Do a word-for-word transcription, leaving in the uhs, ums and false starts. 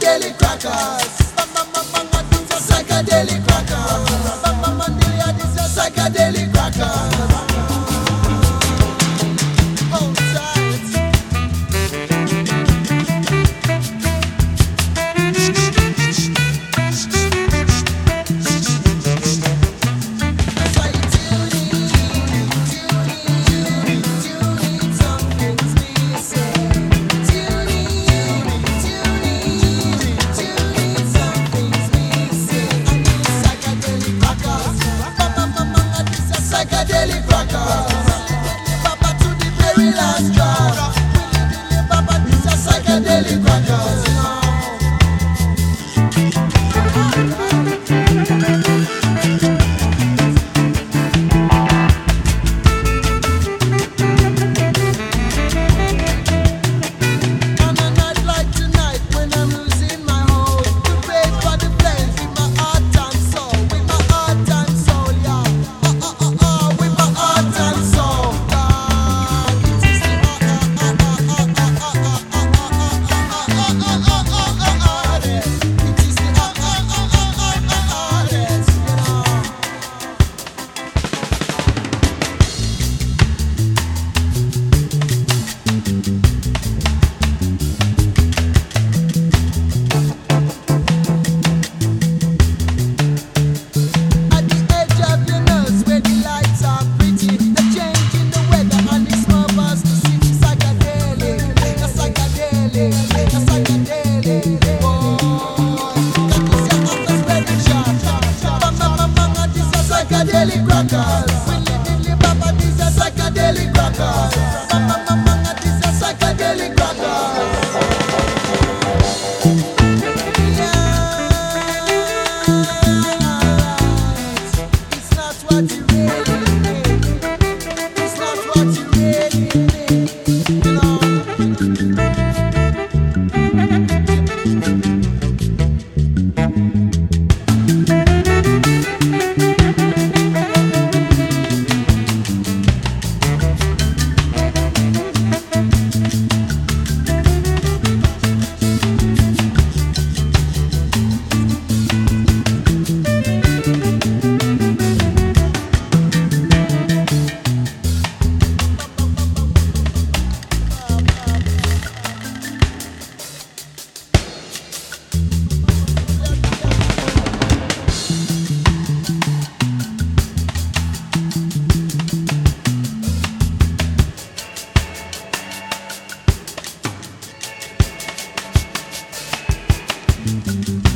psychedelic crackers. Mama, these are psychedelic crackers. Mama, these are psychedelic crackers. Hold tight. That's why you tune in, tune in, tune in, something's missing. Tune in, tune in, tune in, something's missing. I need psychedelic crackers. Mama, mama, these are psychedelic crackers. Papa to the very last drop. Papa, these are psychedelic crackers. On a night like tonight, when I'm losing my hold, to pray for the flames with my heart and soul, with my heart and soul, yeah. Oh, oh, oh, oh, with my heart and soul. God, it is the oh, oh, oh, oh, oh, oh, oh, oh, oh, oh, oh, oh, oh, oh, oh, yes. It is the oh, oh, oh, oh, oh, oh, oh, yes, you know. At the edge of the nose where the lights are pretty, the change in the weather and the small bus to city psychedelic, the psychedelic, the psychedelic. Boy, that is your office very sharp. Mama, mama, these are psychedelic crackers. Willy, dilly, baba, these are psychedelic crackers. Mama, mama, these are psychedelic crackers. It's not what you really need. It's not what you really need. You know. Thank you.